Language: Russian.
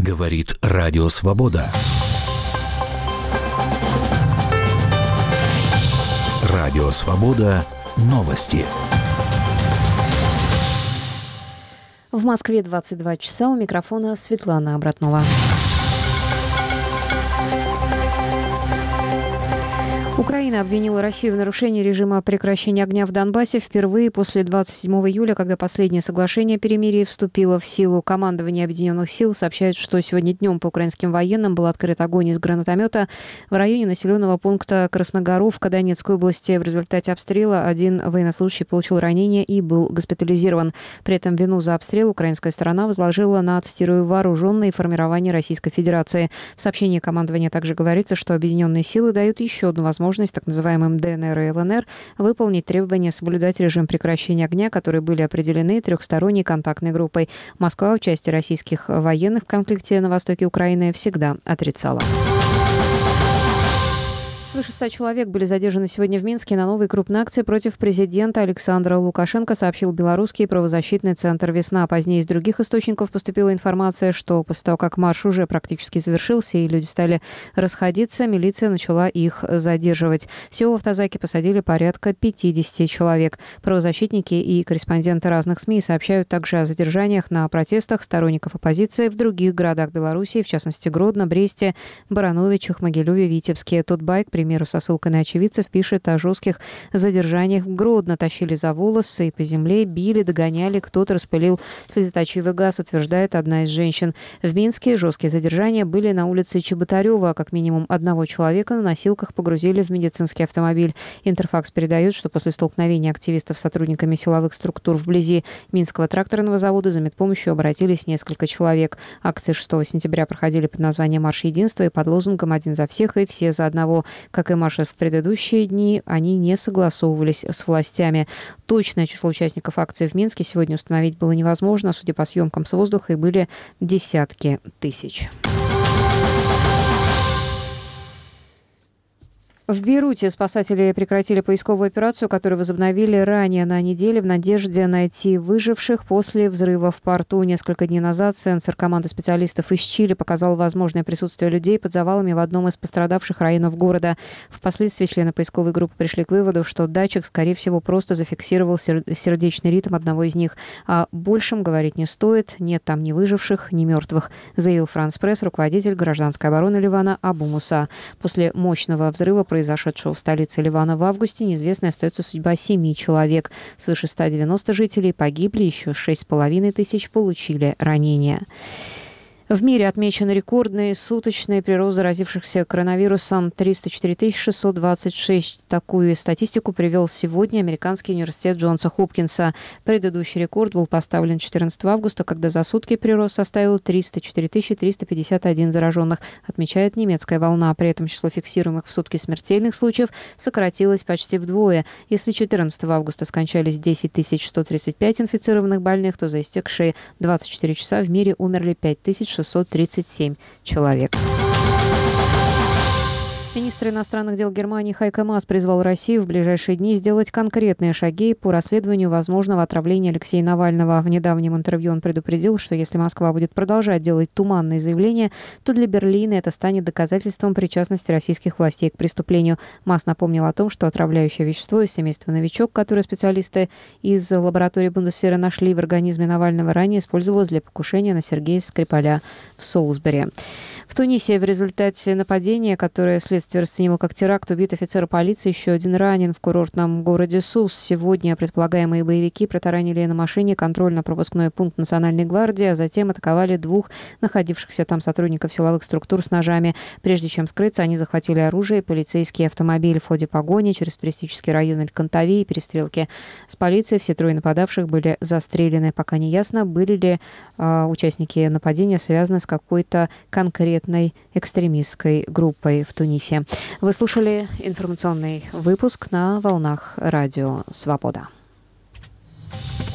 Говорит Радио Свобода. Радио Свобода. Новости. В Москве 22 часа. У микрофона Светлана Обратнова. Украина обвинила Россию в нарушении режима прекращения огня в Донбассе впервые после 27 июля, когда последнее соглашение о перемирии вступило в силу. Командование Объединенных сил сообщает, что сегодня днем по украинским военным был открыт огонь из гранатомета в районе населенного пункта Красногоровка Донецкой области. В результате обстрела один военнослужащий получил ранение и был госпитализирован. При этом вину за обстрел украинская сторона возложила на, цитирую, вооруженные формирования Российской Федерации. В сообщении командования также говорится, что Объединенные силы дают еще одну возможность так называемым ДНР и ЛНР выполнить требования соблюдать режим прекращения огня, которые были определены трехсторонней контактной группой. Москва участие российских военных в конфликте на востоке Украины всегда отрицала. Свыше 100 человек были задержаны сегодня в Минске на новой крупной акции против президента Александра Лукашенко, сообщил белорусский правозащитный центр «Весна». Позднее из других источников поступила информация, что после того, как марш уже практически завершился и люди стали расходиться, милиция начала их задерживать. Всего в автозаке посадили порядка 50 человек. Правозащитники и корреспонденты разных СМИ сообщают также о задержаниях на протестах сторонников оппозиции в других городах Беларуси, в частности Гродно, Бресте, Барановичах, Могилеве, Витебске. Тутбайк, к примеру, со ссылкой на очевидцев, пишет о жестких задержаниях в Гродно. Тащили за волосы и по земле, били, догоняли. Кто-то распылил слезоточивый газ, утверждает одна из женщин. В Минске жесткие задержания были на улице Чеботарева. Как минимум одного человека на носилках погрузили в медицинский автомобиль. Интерфакс передает, что после столкновения активистов с сотрудниками силовых структур вблизи Минского тракторного завода за медпомощью обратились несколько человек. Акции 6 сентября проходили под названием «Марш единства» и под лозунгом «Один за всех и все за одного». Как и марши в предыдущие дни, они не согласовывались с властями. Точное число участников акции в Минске сегодня установить было невозможно. Судя по съемкам с воздуха, и были десятки тысяч. В Бейруте спасатели прекратили поисковую операцию, которую возобновили ранее на неделе в надежде найти выживших после взрыва в порту. Несколько дней назад сенсор команды специалистов из Чили показал возможное присутствие людей под завалами в одном из пострадавших районов города. Впоследствии члены поисковой группы пришли к выводу, что датчик, скорее всего, просто зафиксировал сердечный ритм одного из них. О большем говорить не стоит. Нет там ни выживших, ни мертвых, заявил France Press руководитель гражданской обороны Ливана Абу Муса. После мощного взрыва, произошедшего в столице Ливана в августе, неизвестной остается судьба 7 человек. Свыше 190 жителей погибли, еще 6,5 тысяч получили ранения. В мире отмечен рекордный суточный прирост заразившихся коронавирусом 304 626. Такую статистику привел сегодня американский университет Джонса Хопкинса. Предыдущий рекорд был поставлен 14 августа, когда за сутки прирост составил 304 351 зараженных, отмечает немецкая волна. При этом число фиксируемых в сутки смертельных случаев сократилось почти вдвое. Если 14 августа скончались 10 135 инфицированных больных, то за истекшие 24 часа в мире умерли 5637 человек. Министр иностранных дел Германии Хайко Маас призвал Россию в ближайшие дни сделать конкретные шаги по расследованию возможного отравления Алексея Навального. В недавнем интервью он предупредил, что если Москва будет продолжать делать туманные заявления, то для Берлина это станет доказательством причастности российских властей к преступлению. Маас напомнил о том, что отравляющее вещество из семейства «Новичок», которое специалисты из лаборатории Бундесвера нашли в организме Навального, ранее использовалось для покушения на Сергея Скрипаля в Солсбери. В Тунисе в результате нападения, которое следствие расценило как теракт, убит офицер полиции, еще один ранен в курортном городе Сус. Сегодня предполагаемые боевики протаранили на машине контрольно-пропускной пункт Национальной гвардии, а затем атаковали двух находившихся там сотрудников силовых структур с ножами. Прежде чем скрыться, они захватили оружие и полицейский автомобиль. В ходе погони через туристический район Аль-Кантави и перестрелки с полицией все трое нападавших были застрелены. Пока не ясно, были ли участники нападения связаны с какой-то конкретной экстремистской группой в Тунисе. Вы слушали информационный выпуск на волнах Радио Свобода.